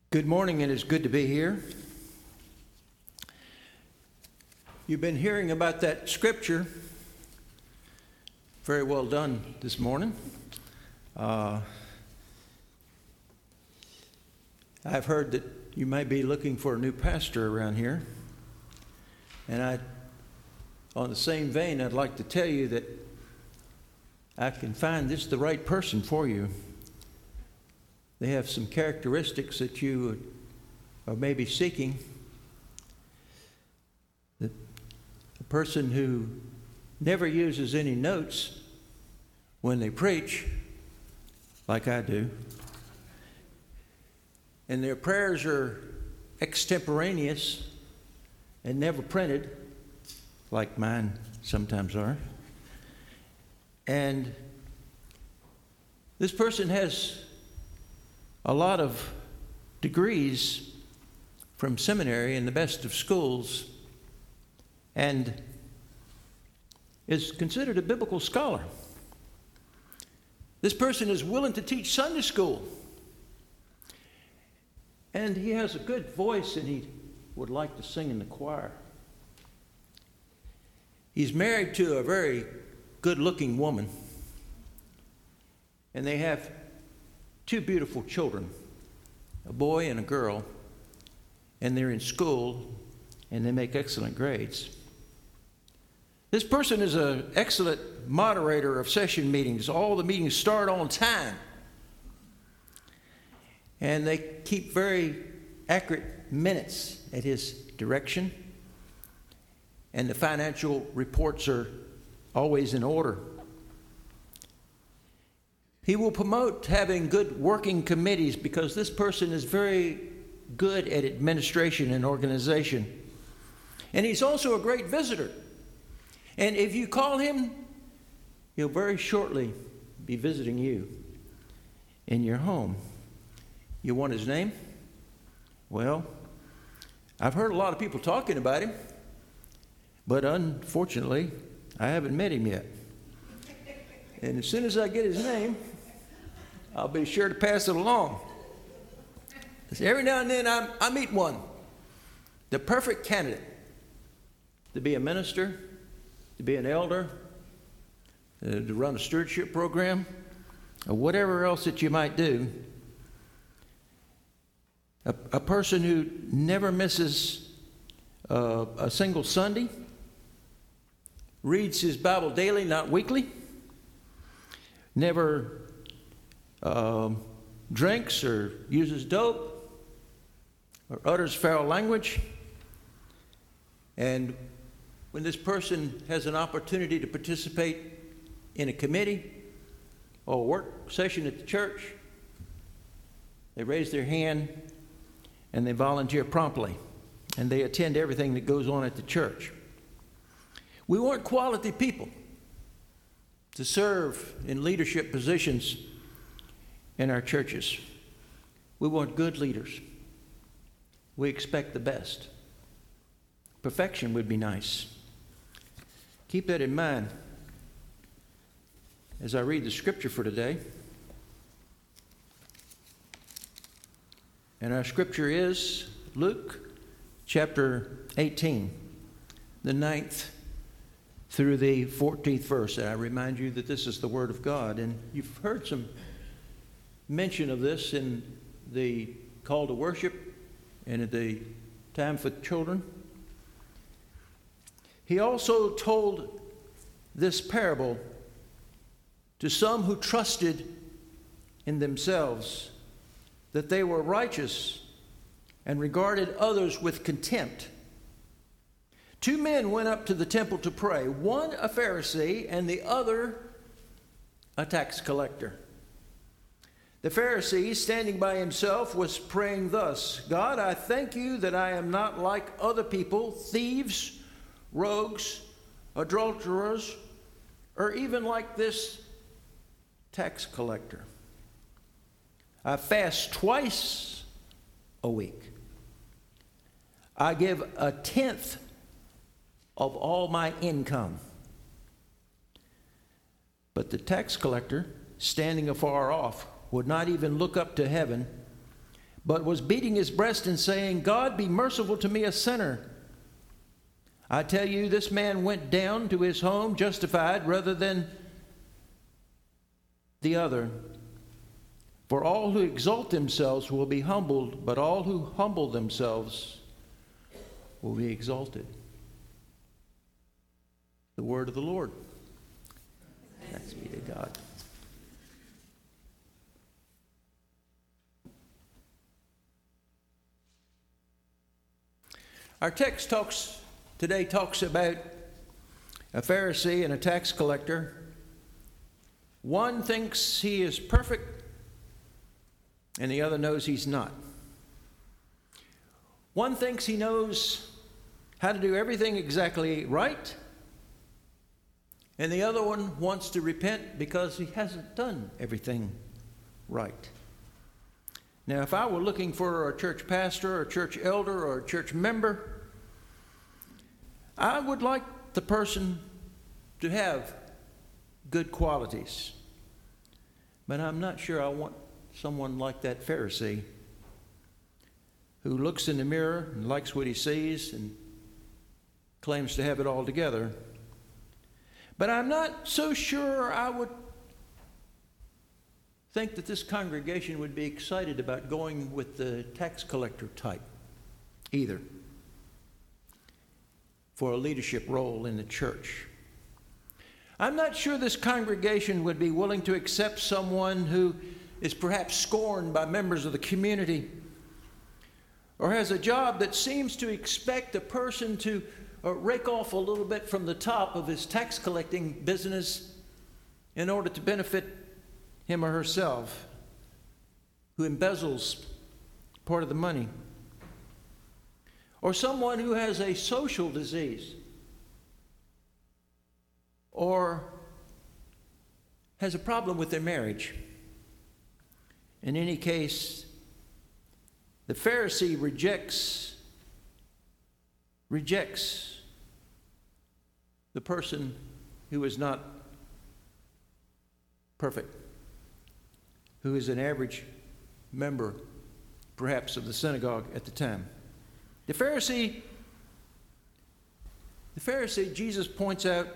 Good morning, and it's good to be here. You've been hearing about that scripture. Very well done this morning. I've heard that you might be looking for a new pastor around here. And on the same vein, I'd like to tell you that I can find this the right person for you. They have some characteristics that you are maybe seeking. A person who never uses any notes when they preach, like I do. And their prayers are extemporaneous and never printed, like mine sometimes are. And this person has a lot of degrees from seminary and the best of schools, and is considered a biblical scholar. This person is willing to teach Sunday school, and he has a good voice, and he would like to sing in the choir. He's married to a very good-looking woman, and they have two beautiful children, a boy and a girl, and they're in school, and they make excellent grades. This person is an excellent moderator of session meetings. All the meetings start on time, and they keep very accurate minutes at his direction, and the financial reports are always in order. He will promote having good working committees because this person is very good at administration and organization. And he's also a great visitor. And if you call him, he'll very shortly be visiting you in your home. You want his name? Well, I've heard a lot of people talking about him, but unfortunately, I haven't met him yet. And as soon as I get his name, I'll be sure to pass it along. Every now and then I meet one, the perfect candidate to be a minister, to be an elder, to run a stewardship program, or whatever else that you might do. A person who never misses a single Sunday, reads his Bible daily, not weekly, never drinks or uses dope or utters foul language. And when this person has an opportunity to participate in a committee or a work session at the church, they raise their hand and they volunteer promptly, and they attend everything that goes on at the church. We want quality people to serve in leadership positions in our churches. We want good leaders. We expect the best. Perfection would be nice. Keep that in mind as I read the scripture for today. And our scripture is Luke chapter 18, the 9th through the 14th verse. And I remind you that this is the Word of God. And you've heard some mention of this in the call to worship and at the time for children. He also told this parable to some who trusted in themselves that they were righteous and regarded others with contempt. Two men went up to the temple to pray, one a Pharisee and the other a tax collector. The Pharisee, standing by himself, was praying thus: God, I thank you that I am not like other people, thieves, rogues, adulterers, or even like this tax collector. I fast twice a week. I give a tenth of all my income. But the tax collector, standing afar off, would not even look up to heaven, but was beating his breast and saying, God, be merciful to me, a sinner. I tell you, this man went down to his home justified rather than the other. For all who exalt themselves will be humbled, but all who humble themselves will be exalted. The word of the Lord. Thanks be to God. Our text today talks about a Pharisee and a tax collector. One thinks he is perfect, and the other knows he's not. One thinks he knows how to do everything exactly right, and the other one wants to repent because he hasn't done everything right. Now, if I were looking for a church pastor or a church elder or a church member, I would like the person to have good qualities. But I'm not sure I want someone like that Pharisee who looks in the mirror and likes what he sees and claims to have it all together. But I'm not so sure I would think that this congregation would be excited about going with the tax collector type either for a leadership role in the church. I'm not sure this congregation would be willing to accept someone who is perhaps scorned by members of the community or has a job that seems to expect a person to rake off a little bit from the top of his tax collecting business in order to benefit him or herself, who embezzles part of the money. Or someone who has a social disease or has a problem with their marriage. In any case, the Pharisee rejects the person who is not perfect, who is an average member, perhaps, of the synagogue at the time. The Pharisee, Jesus points out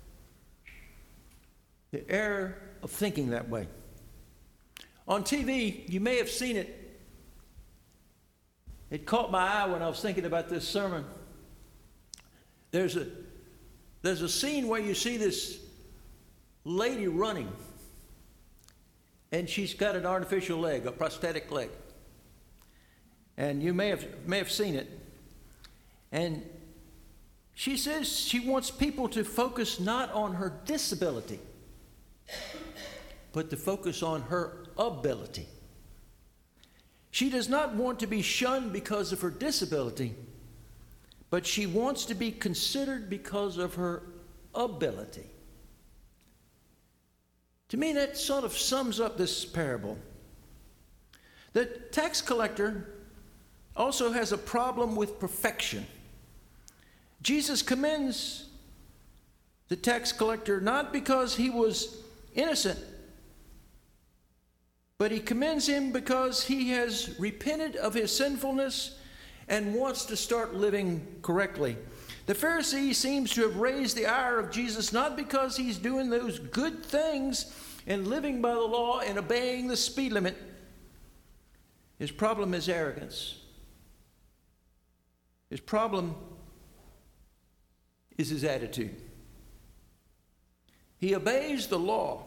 the error of thinking that way. On TV, you may have seen it. It caught my eye when I was thinking about this sermon. There's a scene where you see this lady running, and she's got an artificial leg, a prosthetic leg. And you may have seen it. And she says she wants people to focus not on her disability, but to focus on her ability. She does not want to be shunned because of her disability, but she wants to be considered because of her ability. To me, that sort of sums up this parable. The tax collector also has a problem with perfection. Jesus commends the tax collector not because he was innocent, but he commends him because he has repented of his sinfulness and wants to start living correctly. The Pharisee seems to have raised the ire of Jesus not because he's doing those good things and living by the law and obeying the speed limit. His problem is arrogance. His problem is his attitude. He obeys the law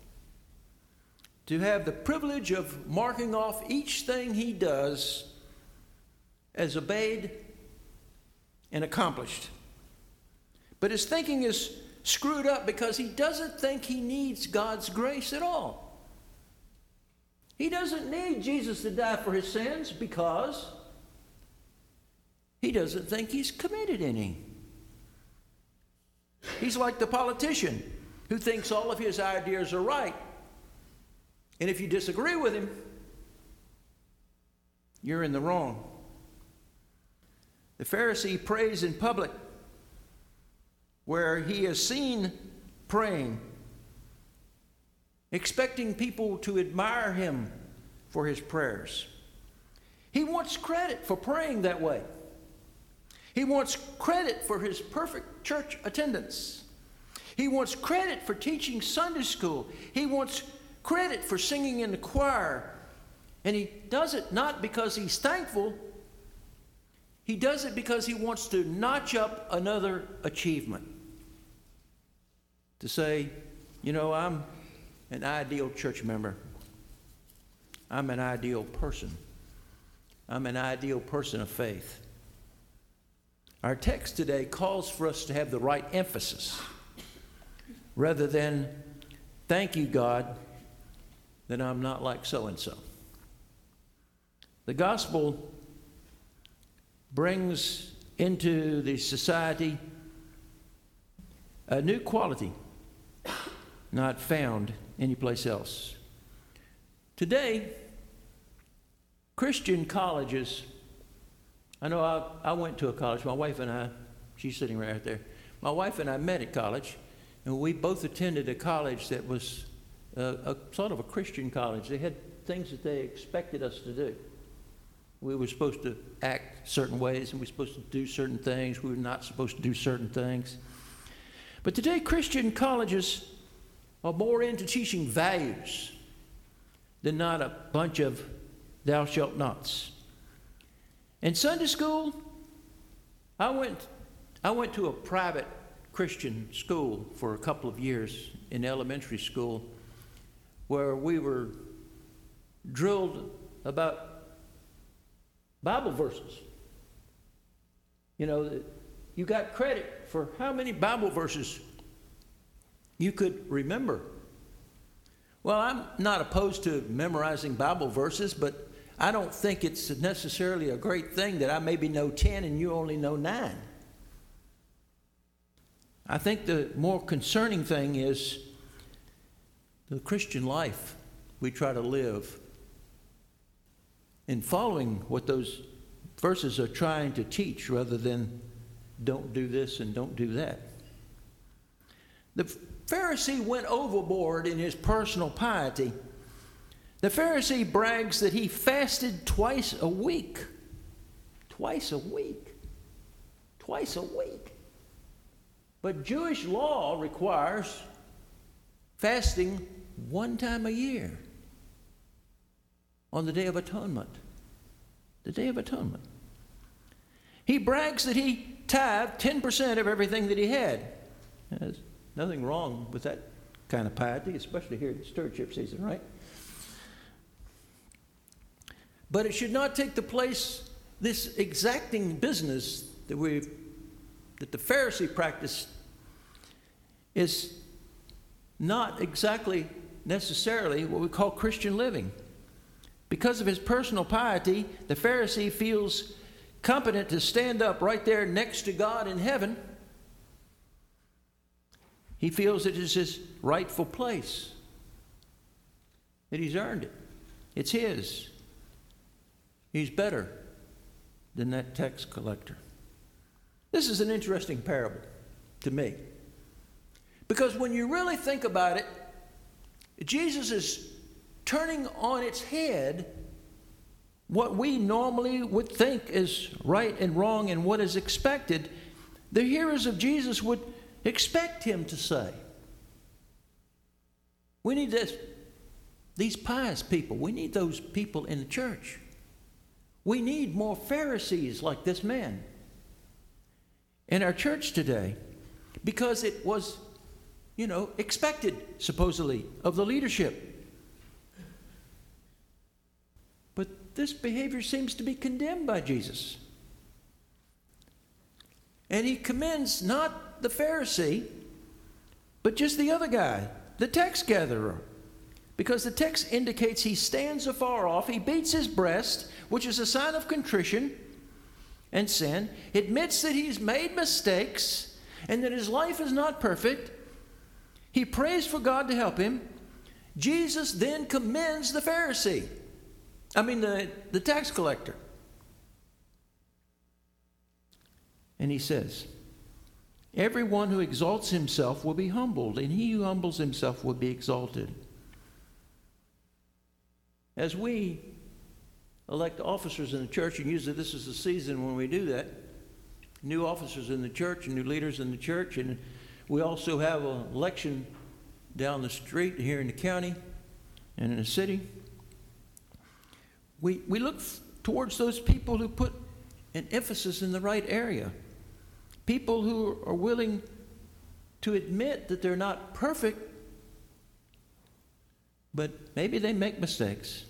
to have the privilege of marking off each thing he does as obeyed and accomplished. But his thinking is screwed up because he doesn't think he needs God's grace at all. He doesn't need Jesus to die for his sins because he doesn't think he's committed any. He's like the politician who thinks all of his ideas are right. And if you disagree with him, you're in the wrong. The Pharisee prays in public where he is seen praying, expecting people to admire him for his prayers. He wants credit for praying that way. He wants credit for his perfect church attendance. He wants credit for teaching Sunday school. He wants credit for singing in the choir. And he does it not because he's thankful. He does it because he wants to notch up another achievement. To say, you know, I'm an ideal church member. I'm an ideal person. I'm an ideal person of faith. Our text today calls for us to have the right emphasis rather than, thank you, God, that I'm not like so-and-so. The gospel brings into the society a new quality not found anyplace else. Today, Christian colleges, I know I went to a college, my wife and I, she's sitting right there, my wife and I met at college, and we both attended a college that was a sort of a Christian college. They had things that they expected us to do. We were supposed to act certain ways, and we were supposed to do certain things. We were not supposed to do certain things. But today, Christian colleges are more into teaching values than not a bunch of thou shalt nots. In Sunday school, I went to a private Christian school for a couple of years in elementary school where we were drilled about Bible verses. You know, you got credit for how many Bible verses you could remember. Well, I'm not opposed to memorizing Bible verses, but I don't think it's necessarily a great thing that I maybe know 10 and you only know 9. I think the more concerning thing is the Christian life we try to live in following what those verses are trying to teach rather than don't do this and don't do that. The Pharisee went overboard in his personal piety. The Pharisee brags that he fasted twice a week. Twice a week. Twice a week. But Jewish law requires fasting one time a year on the Day of Atonement. The Day of Atonement. He brags that he tithed 10% of everything that he had. There's nothing wrong with that kind of piety, especially here in stewardship season, right? But it should not take the place, this exacting business that the Pharisee practiced is not exactly necessarily what we call Christian living. Because of his personal piety, the Pharisee feels competent to stand up right there next to God in heaven. He feels it is his rightful place, that he's earned it. It's his. He's better than that tax collector. This is an interesting parable to me. Because when you really think about it, Jesus is turning on its head what we normally would think is right and wrong and what is expected. The hearers of Jesus would expect him to say. We need these pious people. We need those people in the church. We need more Pharisees like this man in our church today, because it was, expected, supposedly, of the leadership. But this behavior seems to be condemned by Jesus. And he commends not the Pharisee, but just the other guy, the tax gatherer. Because the text indicates he stands afar off, he beats his breast, which is a sign of contrition and sin, admits that he's made mistakes and that his life is not perfect. He prays for God to help him. Jesus then commends the Pharisee. The tax collector. And he says, everyone who exalts himself will be humbled, and he who humbles himself will be exalted. As we elect officers in the church, and usually this is the season when we do that. New officers in the church and new leaders in the church. And we also have an election down the street here in the county and in the city. We look towards those people who put an emphasis in the right area. People who are willing to admit that they're not perfect, but maybe they make mistakes.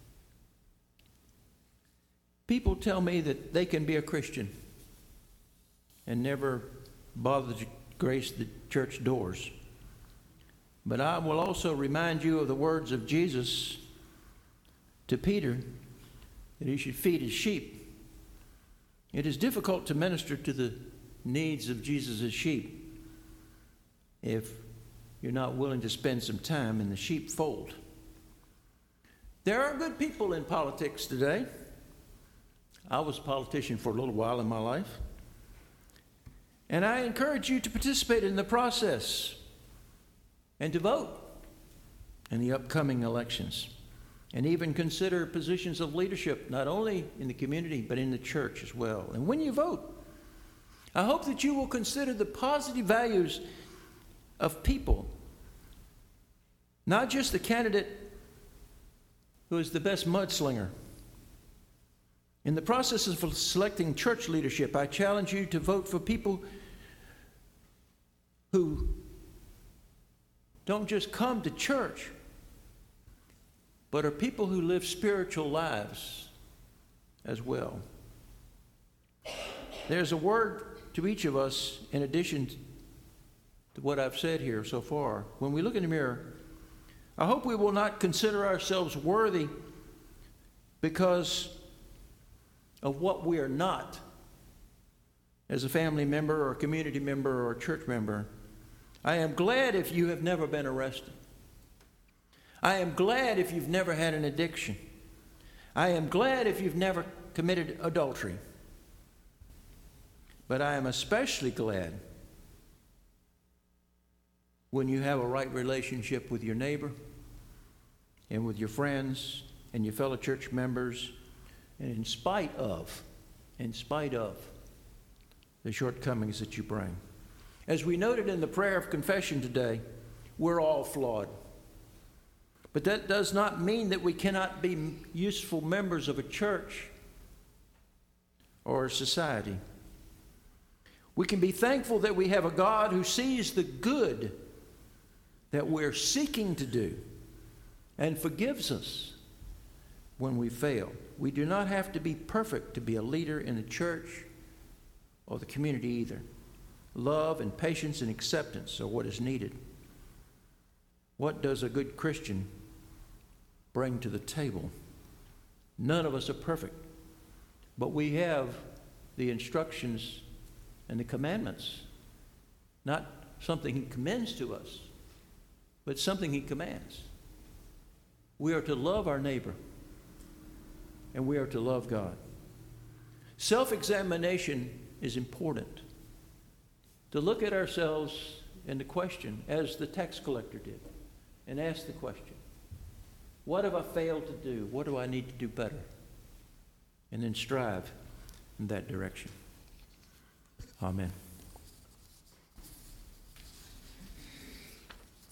People tell me that they can be a Christian and never bother to grace the church doors. But I will also remind you of the words of Jesus to Peter, that he should feed his sheep. It is difficult to minister to the needs of Jesus' sheep if you're not willing to spend some time in the sheepfold. There are good people in politics today. I was a politician for a little while in my life. And I encourage you to participate in the process and to vote in the upcoming elections. And even consider positions of leadership, not only in the community, but in the church as well. And when you vote, I hope that you will consider the positive values of people, not just the candidate who is the best mudslinger. In the process of selecting church leadership, I challenge you to vote for people who don't just come to church, but are people who live spiritual lives as well. There's a word to each of us in addition to what I've said here so far. When we look in the mirror, I hope we will not consider ourselves worthy because of what we are not as a family member or a community member or a church member. I am glad if you have never been arrested. I am glad if you've never had an addiction. I am glad if you've never committed adultery. But I am especially glad when you have a right relationship with your neighbor and with your friends and your fellow church members, and in spite of the shortcomings that you bring. As we noted in the prayer of confession today, we're all flawed. But that does not mean that we cannot be useful members of a church or a society. We can be thankful that we have a God who sees the good that we're seeking to do and forgives us when we fail. We do not have to be perfect to be a leader in the church or the community either. Love and patience and acceptance are what is needed. What does a good Christian bring to the table? None of us are perfect, but we have the instructions and the commandments, not something he commends to us, but something he commands. We are to love our neighbor, and we are to love God. Self-examination is important. To look at ourselves and to question, as the tax collector did, and ask the question, what have I failed to do? What do I need to do better? And then strive in that direction. Amen.